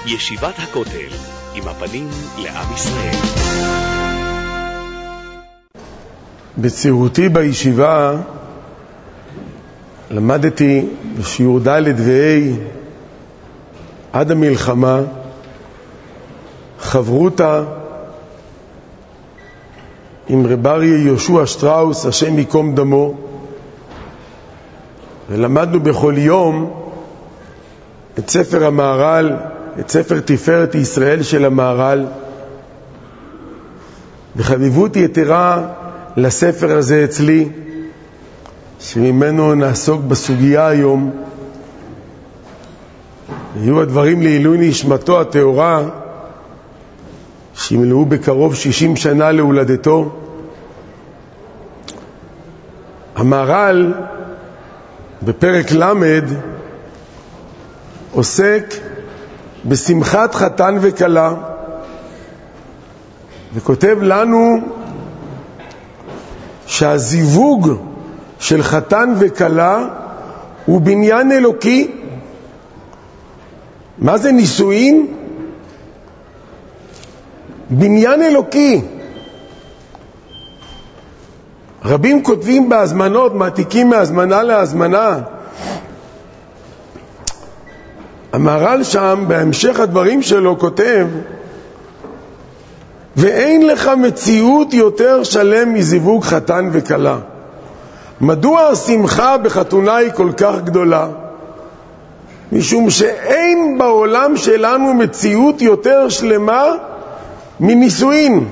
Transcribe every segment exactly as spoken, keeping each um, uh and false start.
ישיבת הכותל, עם הפנים לעם ישראל. בצעירותי בישיבה למדתי בשיעור ד' וה' עד המלחמה חברותה עם רב אריה יהושע שטראוס, השם ייקום דמו, ולמדנו בכל יום את ספר המהר"ל, את ספר תפארת ישראל של המהר"ל. בחביבות יתרה לספר הזה אצלי, שממנו נעסוק בסוגיה היום. יהיו הדברים לעילוי נשמתו הטהורה, שימלאו בקרוב שישים שנה להולדתו. המהר"ל בפרק למד עוסק בשמחת חתן וכלה, וכותב לנו שהזיווג של חתן וכלה הוא בניין אלוקי. מה זה נישואין? בניין אלוקי. רבים כותבים בהזמנות, מעתיקים מהזמנה להזמנה. המהר"ל שם בהמשך הדברים שלו כותב, ואין לך מציאות יותר שלם מזיווג חתן וכלה. מדוע השמחה בחתונה היא כל כך גדולה? משום שאין בעולם שלנו מציאות יותר שלמה מנישואין.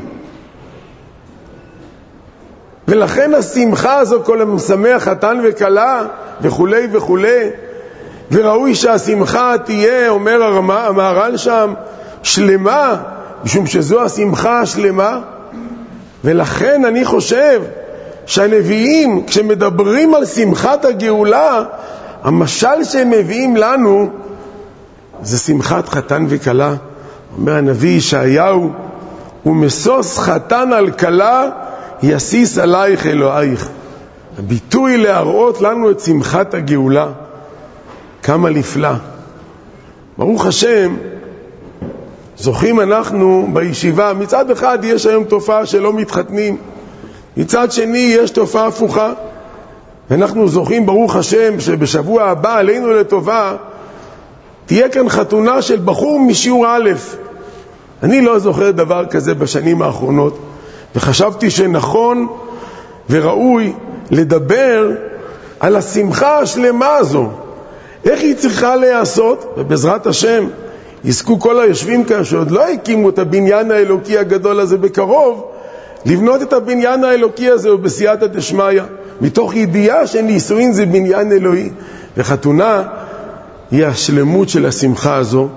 ולכן השמחה הזו, כל המשמח חתן וכלה וכו' וכו', וראוי שהשמחה תהיה, אומר המהר"ל שם, שלמה, משום שזו השמחה השלמה. ולכן אני חושב שהנביאים, כשמדברים על שמחת הגאולה, המשל שהם מביאים לנו זה שמחת חתן וכלה. אומר הנביא ישעיהו, ומשוש חתן על כלה יסיס עלייך אלוהיך. הביטוי להראות לנו את שמחת הגאולה. כמה נפלא. ברוך השם, זוכים אנחנו בישיבה. מצד אחד יש היום תופעה שלא מתחתנים, מצד שני יש תופעה הפוכה, ואנחנו זוכים ברוך השם שבשבוע הבא עלינו לטובה תהיה כאן חתונה של בחור משיעור א'. אני לא זוכר דבר כזה בשנים האחרונות, וחשבתי שנכון וראוי לדבר על השמחה השלמה הזו, איך היא צריכה להיעשות, ובעזרת השם יזכו כל היושבים כאן שעוד לא הקימו את הבניין האלוקי הגדול הזה בקרוב, לבנות את הבניין האלוקי הזה ובסייעתא דשמיא, מתוך ידיעה שנישואין זה בניין אלוהי, וחתונה היא השלמות של השמחה הזו.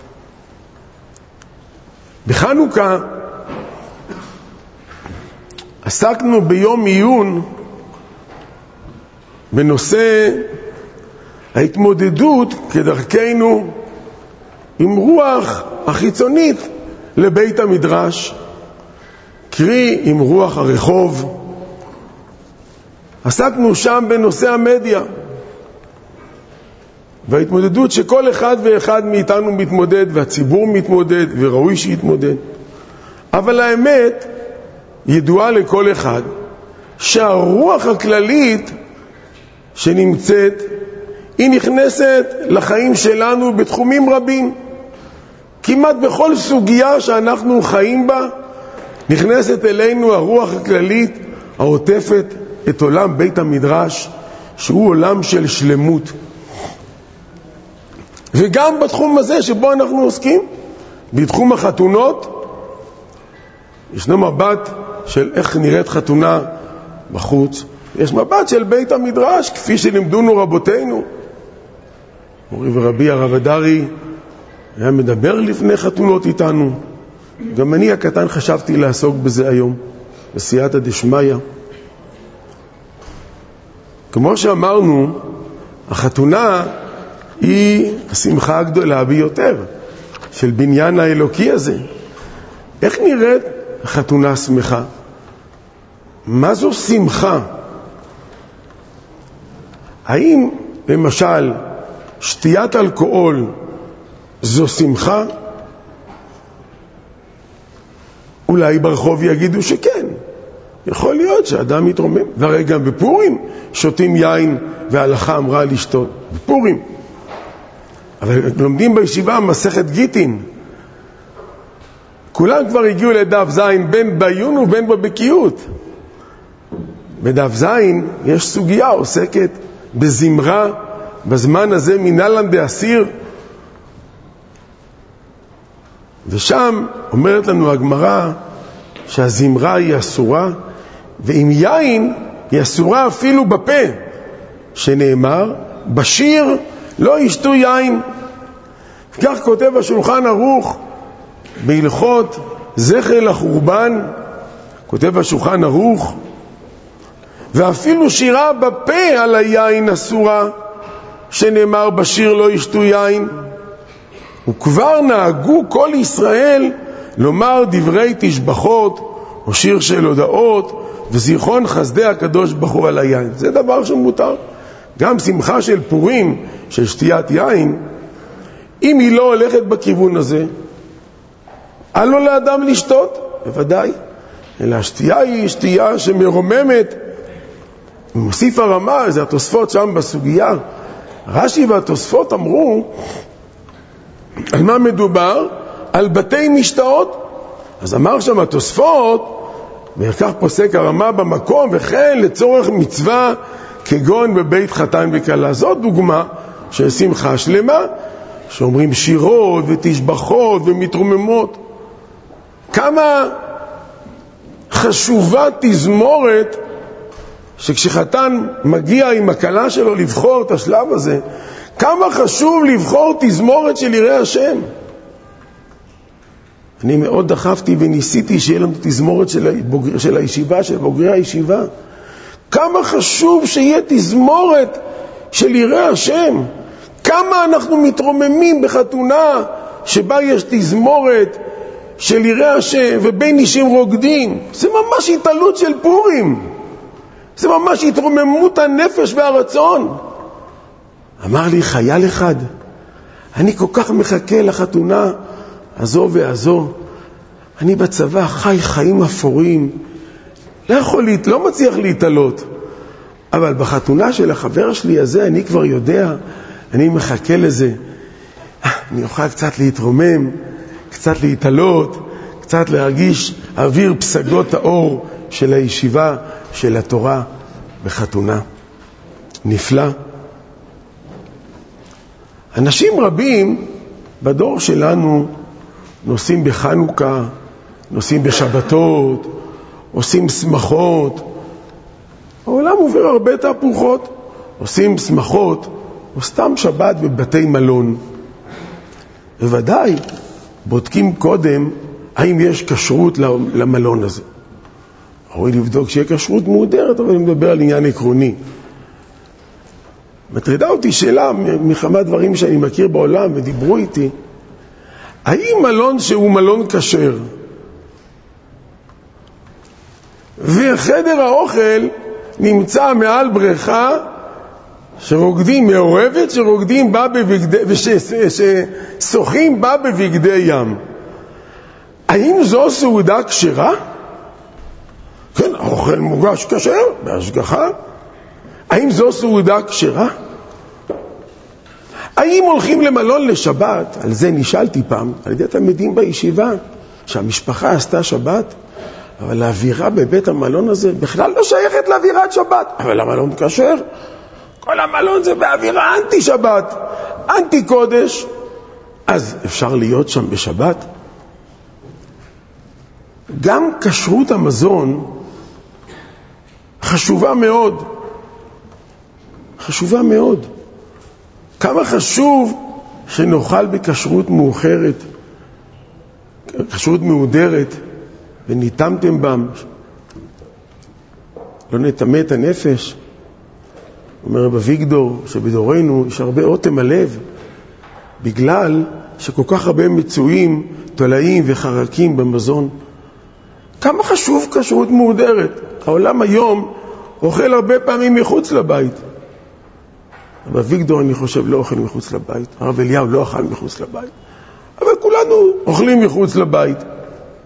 בחנוכה עסקנו ביום עיון בנושא ההתמודדות כדרכנו עם רוח החיצונית לבית המדרש, קרי עם רוח הרחוב. עסקנו שם בנושא המדיה וההתמודדות שכל אחד ואחד מאיתנו מתמודד, והציבור מתמודד, וראוי שיתמודד. אבל האמת ידועה לכל אחד, שהרוח הכללית שנמצאת היא נכנסת לחיים שלנו בתחומים רבים. כמעט בכל סוגיה שאנחנו חיים בה נכנסת אלינו הרוח הכללית העוטפת את עולם בית המדרש, שהוא עולם של שלמות. וגם בתחום הזה שבו אנחנו עוסקים, בתחום החתונות, ישנו מבט של איך נראית חתונה בחוץ, יש מבט של בית המדרש כפי שלימדונו רבותינו. מורי ורבי הרב אדרי היה מדבר לפני חתונות איתנו. גם אני הקטן חשבתי לעסוק בזה היום בסייעתא דשמיא. כמו שאמרנו, החתונה היא השמחה הגדולה ביותר של בניין האלוקי הזה. איך נראית חתונה שמחה? מה זו שמחה? האם למשל שתיית אלכוהול זו שמחה? אולי ברחוב יגידו שכן. יכול להיות שאדם מתרומם. והרי גם בפורים שותים יין וההלכה אמרה לשתות. בפורים. אבל לומדים בישיבה מסכת גיטין. כולם כבר הגיעו לדף זין בין בעיון ובין בבקיאות. בדף זין יש סוגיה עוסקת בזמרה, בזמן הזה מנהלן דאסיר. ושם אומרת לנו הגמרא שהזמרה היא אסורה, ועם יין היא אסורה אפילו בפה, שנאמר, בשיר לא ישתו יין. כך כותב השולחן ערוך בהלכות זכר לחורבן, כותב השולחן ערוך, ואפילו שירה בפה על היין אסורה, שנאמר בשיר לא ישתו יין. וכבר נהגו כל ישראל לומר דברי תשבחות או שיר של הודעות וזיכרון חסדי הקדוש ברוך הוא על היין. זה דבר שמותר. גם שמחה של פורים, של שתיית יין, אם היא לא הולכת בכיוון הזה, אל לו לאדם לשתות, בוודאי. אלא השתייה היא שתייה שמרוממת. מוסיף הרמה, זה התוספות שם בסוגיה. רש"י והתוספות אמרו, על מה מדובר? על בתי משתאות. אז אמר שם התוספות, וכך פוסק הרמה במקום, וכן לצורך מצווה כגון בבית חתן וכלה. זאת דוגמה של שמחה שלמה, שאומרים שירות ותשבחות ומתרוממות. כמה חשובה תזמורת, שכשחתן מגיע עם הכלה שלו לבחור את השלב הזה, כמה חשוב לבחור תזמורת של יראה השם. אני מאוד דחפתי וניסיתי שיהיה לנו תזמורת של, הבוגר, של הישיבה, של בוגרי הישיבה. כמה חשוב שיהיה תזמורת של יראה השם. כמה אנחנו מתרוממים בחתונה שבה יש תזמורת של יראה השם ובין אישים רוקדים. זה ממש התעלות של פורים. זה ממש התרוממות הנפש והרצון. אמר לי חייל אחד, אני כל כך מחכה לחתונה הזו והזו. אני בצבא חי חיים אפורים, לא יכול, לא מצליח להתעלות. אבל בחתונה של החבר שלי הזה, אני כבר יודע, אני מחכה לזה. אני אוכל קצת להתרומם, קצת להתעלות, קצת להרגיש אוויר פסגות האור של הישיבה, של התורה בחתונה. נפלא. אנשים רבים בדור שלנו נוסעים בחנוכה, נוסעים בשבתות, עושים שמחות. העולם עובר הרבה תהפוכות. עושים שמחות או סתם שבת בבתי מלון. בוודאי בודקים קודם האם יש כשרות למלון הזה. ראוי לבדוק שיהיה כשרות מודרת, אבל אני מדבר על עניין עקרוני. מטרידה אותי שאלה מכמה דברים שאני מכיר בעולם ודיברו איתי. האם מלון שהוא מלון כשר וחדר האוכל נמצא מעל בריכה שרוקדים מעורבת, שרוקדים בה בבגדי, וששוחים בה בבגדי ים, האם זו סעודה כשרה? כן, האוכל מוגש כשר בהשגחה. האם זו סעודה כשרה? האם הולכים למלון לשבת? על זה נשאלתי פעם על ידי תלמידים בישיבה, שהמשפחה עשתה שבת, אבל האווירה בבית המלון הזה בכלל לא שייכת לאווירת שבת. אבל המלון כשר, כל המלון זה באווירה אנטי שבת, אנטי קודש. אז אפשר להיות שם בשבת? גם כשרות המזון חשובה מאוד. חשובה מאוד. כמה חשוב שנאכל בכשרות מאוחרת, כשרות מהודרת, וניתמתם בם. לא נטמא את הנפש. אומר רב אביגדור שבדורנו יש הרבה אוטם הלב, בגלל שכל כך הרבה מצויים, תולעים וחרקים במזון. כמה חשוב כשרות מהודרת. העולם היום אוכל הרבה פעמים מחוץ לבית. רב אביגדור אני חושב לא אוכל מחוץ לבית. הרב אליהו לא אוכל מחוץ לבית. אבל כולנו אוכלים מחוץ לבית.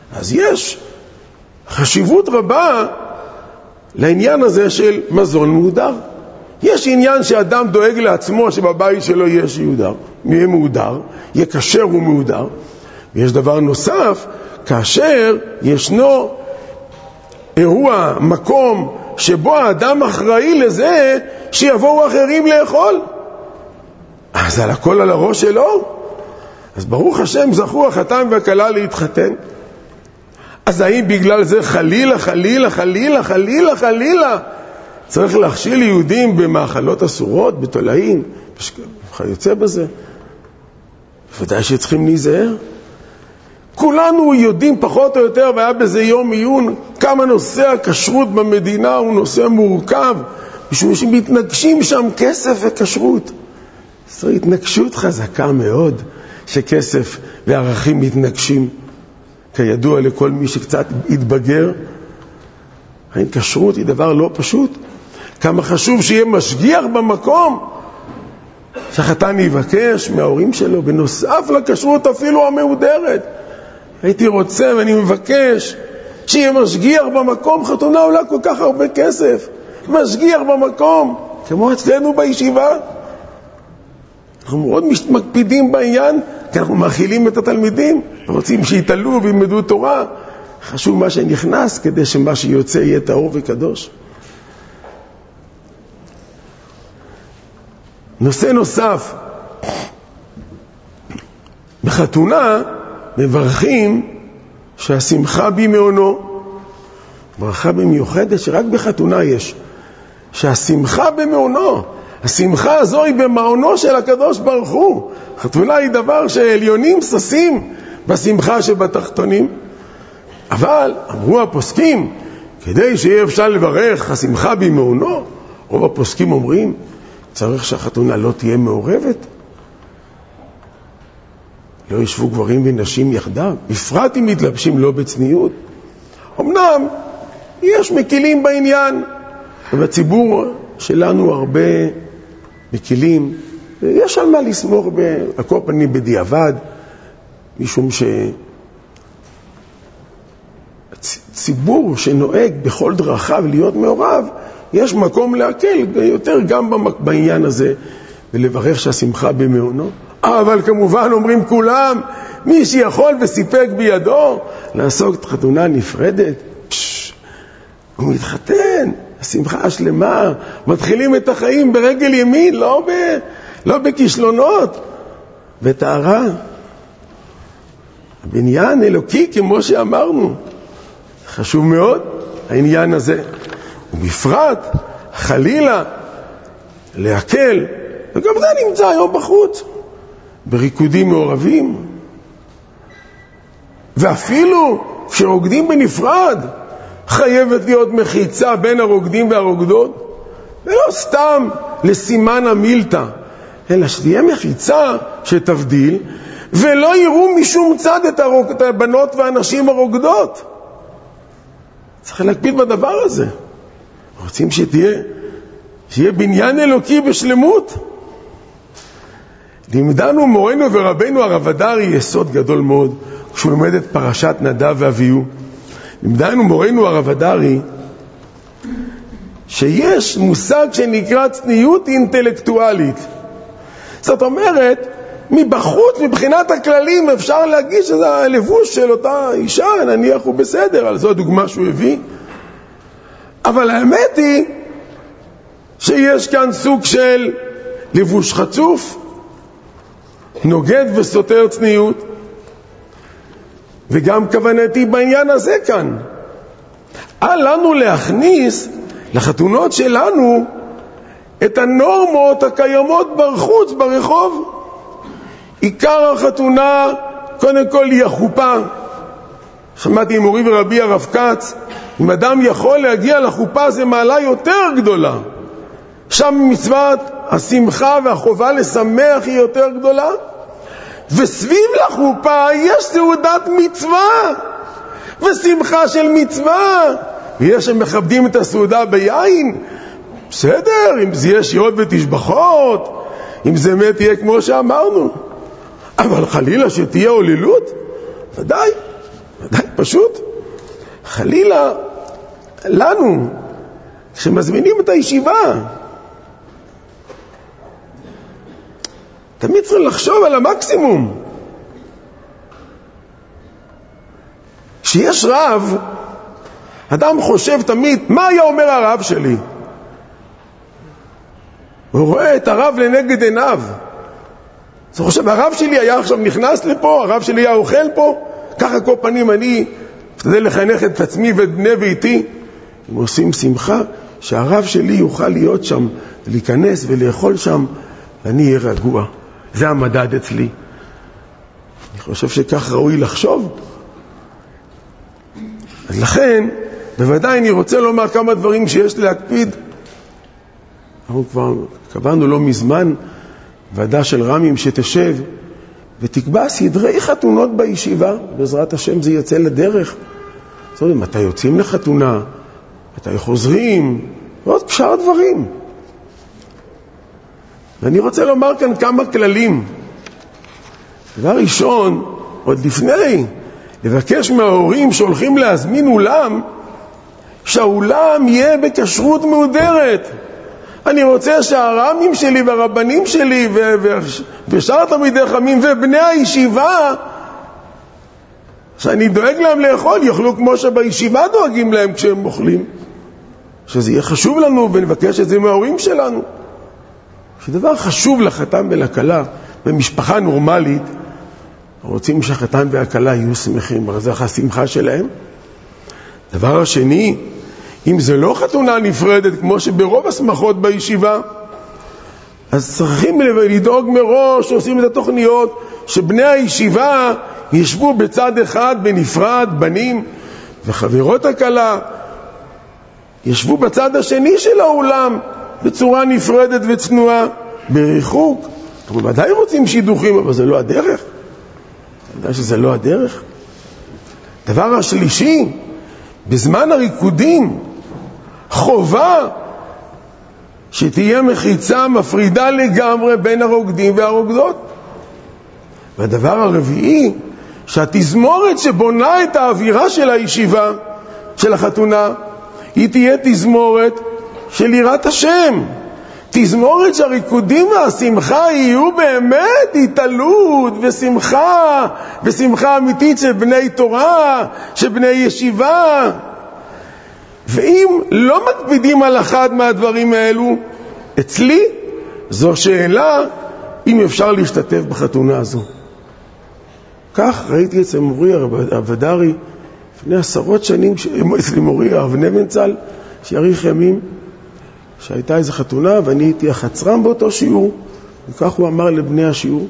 אז יש חשיבות רבה לעניין הזה של מזון מהודר. יש עניין שאדם דואג לעצמו שבבית שלו יש יהודר, יהיה מהודר, יהיה כשר ומהודר. ויש דבר נוסף, כאשר ישנו אירוע, מקום, שבו האדם אחראי לזה שיבואו אחרים לאכול. אז על הכל על הראש שלו. אז ברוך השם זכו החתן והכלה להתחתן. אז האם בגלל זה חלילה, חלילה, חלילה, חלילה, חלילה, צריך להכשיל יהודים במאכלות אסורות, בתולעים, וכיוצא בזה? ודאי שצריכים להיזהר. כולנו יודעים פחות או יותר, והיה בזה יום עיון, כמה נושא הכשרות במדינה הוא נושא מורכב, משום שמתנגשים שם כסף וכשרות. זו התנגשות חזקה מאוד, שכסף וערכים מתנגשים. כידוע לכל מי שקצת התבגר, הכשרות היא דבר לא פשוט. כמה חשוב שיהיה משגיח במקום, שהחתן יבקש מההורים שלו, בנוסף לכשרות אפילו המהודרת. הייתי רוצה ואני מבקש שיהיה משגיח במקום, חתונה עולה כל כך הרבה כסף, משגיח במקום, כמו אצלנו בישיבה. אנחנו מאוד מקפידים בעניין, כי אנחנו מאכילים את התלמידים, רוצים שיתעלו וילמדו תורה. חשוב מה שנכנס, כדי שמה שיוצא יהיה טהור וקדוש. נושא נוסף, בחתונה מברכים שהשמחה במעונו, ברכה במיוחדת שרק בחתונה יש, שהשמחה במעונו, השמחה הזו היא במעונו של הקדוש ברוך הוא. חתונה היא דבר שעליונים ששים בשמחה שבתחתונים. אבל אמרו הפוסקים, כדי שיהיה אפשר לברך השמחה במעונו, רוב הפוסקים אומרים, צריך שהחתונה לא תהיה מעורבת, לא ישבו גברים ונשים יחדיו, בפרט אם מתלבשים לא בצניעות. אמנם יש מקילים בעניין, ובציבור שלנו הרבה מקילים, יש על מה לסמוך על כל פנים בדיעבד, משום שציבור שנוהג בכל דרכיו להיות מעורב, יש מקום להקל יותר גם בעניין הזה, ולברך שהשמחה במעונו. אבל כמובן אומרים כולם, מי שיכול וסיפק בידו לעסוק את חתונה נפרדת, פש, הוא מתחתן, השמחה השלמה, מתחילים את החיים ברגל ימין, לא, ב, לא בכישלונות, וטהרה. הבניין אלוקי כמו שאמרנו, חשוב מאוד העניין הזה, ובפרט חלילה להקל, וגם זה נמצא היום בחוץ, בריקודים מעורבים, ואפילו כשרוקדים בנפרד חייבת להיות מחיצה בין הרוקדים והרוקדות, ולא סתם לסימן המילתא, אלא שתהיה מחיצה שתבדיל, ולא יראו משום צד את, הרוק... את הבנות והנשים הרוקדות. צריך להקפיד בדבר הזה. רוצים שתהיה, שיהיה בניין אלוקי בשלמות. לימדנו מורנו ורבנו הרב הדרי יסוד גדול מאוד, כשהוא לומד את פרשת נדב ואביהו. לימדנו מורנו הרב הדרי שיש מושג שנקרא צניעות אינטלקטואלית. זאת אומרת, מבחוץ, מבחינת הכללים, אפשר להגיד שזה הלבוש של אותה אישה, נניח הוא בסדר, על זו הדוגמה שהוא הביא. אבל האמת היא שיש כאן סוג של לבוש חצוף, נוגד וסותר צניעות. וגם כוונתי בעניין הזה כאן. אל לנו להכניס לחתונות שלנו את הנורמות הקיימות בחוץ, ברחוב. עיקר החתונה, קודם כל, היא החופה. שמעתי עם מורי ורבי הרב כץ, אם אדם יכול להגיע לחופה, זה מעלה יותר גדולה. שם מצוות השמחה והחובה לשמח היא יותר גדולה. וסביב לחופה יש סעודת מצווה ושמחה של מצווה, ויש שמכבדים את הסעודה ביין, בסדר, אם זה יהיה שירות ותשבחות, אם זה באמת יהיה כמו שאמרנו. אבל חלילה שתהיה הוללות, ודאי, ודאי. פשוט. חלילה לנו, כשמזמינים את הישיבה, תמיד צריך לחשוב על המקסימום. כשיש רב, אדם חושב תמיד, מה היה אומר הרב שלי? הוא רואה את הרב לנגד עיניו. אז הוא חושב, הרב שלי היה עכשיו נכנס לפה, הרב שלי היה אוכל פה, ככה כל פנים אני כדי לחנך את עצמי ואת בני ביתי. הם עושים שמחה שהרב שלי יוכל להיות שם, להיכנס ולאכול שם, ואני אהיה רגוע. זה המדד אצלי. אני חושב שכך ראוי לחשוב. אז לכן, בוודאי אני רוצה לומר כמה דברים שיש להקפיד. אנחנו כבר קבענו לא מזמן ועדה של רמים שתשב ותקבע סדרי חתונות בישיבה. בעזרת השם זה יצא לדרך. זאת אומרת, מתי יוצאים לחתונה, מתי חוזרים, ועוד שאר דברים. ואני רוצה לומר כאן כמה כללים. דבר ראשון, עוד לפני, לבקש מההורים שהולכים להזמין אולם, שהאולם יהיה בכשרות מהודרת. אני רוצה שהרמים שלי והרבנים שלי ו- ו- ושאר תלמידי חכמים ובני הישיבה, שאני דואג להם לאכול, יאכלו כמו שבישיבה דואגים להם כשהם אוכלים. שזה יהיה חשוב לנו ונבקש את זה מההורים שלנו. שדבר חשוב לחתן ולכלה במשפחה נורמלית, רוצים שהחתן והכלה יהיו שמחים, הרי זה השמחה שלהם. דבר השני, אם זה לא חתונה נפרדת כמו שברוב השמחות בישיבה, אז צריכים לדאוג מראש, שעושים את התוכניות, שבני הישיבה ישבו בצד אחד בנפרד, בנים וחברות הכלה, ישבו בצד השני של האולם בצורה נפרדת וצנועה, בריחוק. אנחנו ודאי רוצים שידוכים, אבל זה לא הדרך. אתה יודע שזה לא הדרך. דבר השלישי, בזמן הריקודים, חובה שתהיה מחיצה מפרידה לגמרי בין הרוקדים והרוקדות. והדבר הרביעי, שהתזמורת שבונה את האווירה של הישיבה, של החתונה, היא תהיה תזמורת של יראת השם. תזמורת שהריקודים והשמחה יהיו באמת התעלות ושמחה, ושמחה אמיתית של בני תורה, של בני ישיבה. ואם לא מקפידים על אחד מהדברים האלו, אצלי זו שאלה אם אפשר להשתתף בחתונה הזו. כך ראיתי אצל מורי הוודרי לפני עשרות שנים, אצל מורי הרב נבנצל, שיאריך ימים, שהייתה איזו חתונה ואני הייתי החצרם באותו שיעור, וכך הוא אמר לבני השיעור,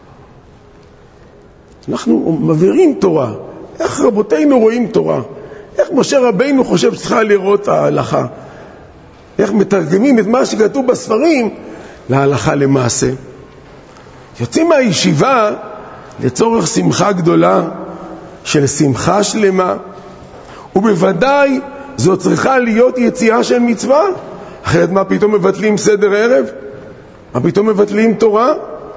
אנחנו מבהירים תורה. איך רבותינו רואים תורה? איך משה רבינו חושב שצריכה לראות ההלכה? איך מתרגמים את מה שכתוב בספרים להלכה למעשה? יוצאים מהישיבה לצורך שמחה גדולה, של שמחה שלמה, ובוודאי זו צריכה להיות יציאה של מצווה. אחרת מה פתאום מבטלים סדר ערב? מה פתאום מבטלים תורה?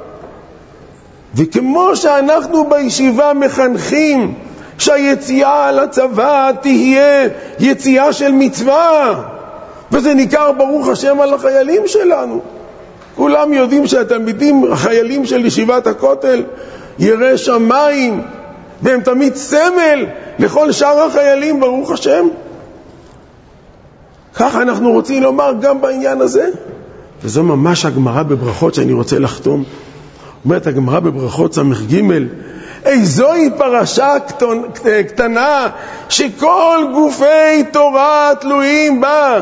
וכמו שאנחנו בישיבה מחנכים שהיציאה לצבא תהיה יציאה של מצווה, וזה ניכר ברוך השם על החיילים שלנו. כולם יודעים שהתלמידים, החיילים של ישיבת הכותל, ירא שמיים, והם תמיד סמל לכל שאר החיילים, ברוך השם. ככה אנחנו רוצים לומר גם בעניין הזה. וזו ממש הגמרא בברכות שאני רוצה לחתום. אומרת הגמרא בברכות סמך ג', איזוהי פרשה קטנה שכל גופי תורה תלויים בה.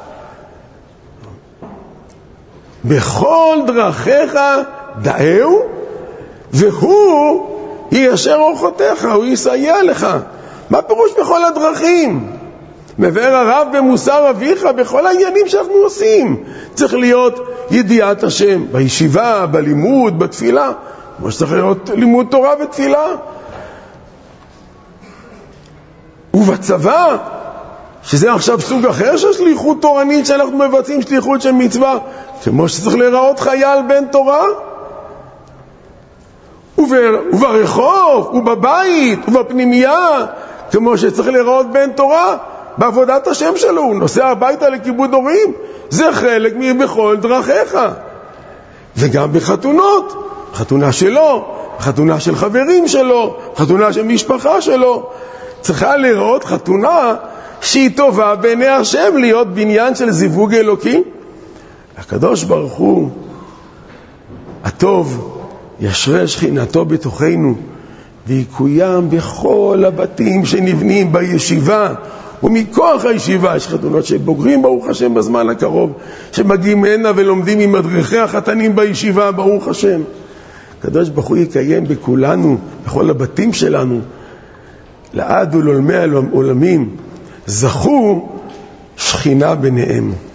בכל דרכיך דאהו, והוא יישר אורחותיך, הוא יסייע לך. מה פירוש בכל הדרכים? מבאר הרב במוסר אביך, בכל העניינים שאנחנו עושים צריך להיות ידיעת השם, בישיבה, בלימוד, בתפילה, כמו שצריך להיות לימוד תורה ותפילה. ובצבא, שזה עכשיו סוג אחר של שליחות תורנית, שאנחנו מבצעים שליחות של מצווה, כמו שצריך לראות חייל בן תורה. וברחוב, ובבית, ובפנימייה, כמו שצריך לראות בן תורה בעבודת השם שלו. הוא נוסע הביתה לכיבוד הורים, זה חלק מבכל דרכיך. וגם בחתונות, חתונה שלו, חתונה של חברים שלו, חתונה של משפחה שלו, צריכה לראות חתונה שהיא טובה בעיני השם, להיות בניין של זיווג אלוקי. הקדוש ברוך הוא הטוב ישרה שכינתו בתוכנו ויקוים בכל הבתים שנבנים בישיבה ומכוח הישיבה. יש חתונות שבוגרים ברוך השם בזמן הקרוב, שמגיעים הנה ולומדים עם מדריכי החתנים בישיבה ברוך השם. הקדוש ברוך הוא יקיים בכולנו, בכל הבתים שלנו, לעד ולעולמי העולמים, זכו שכינה ביניהם.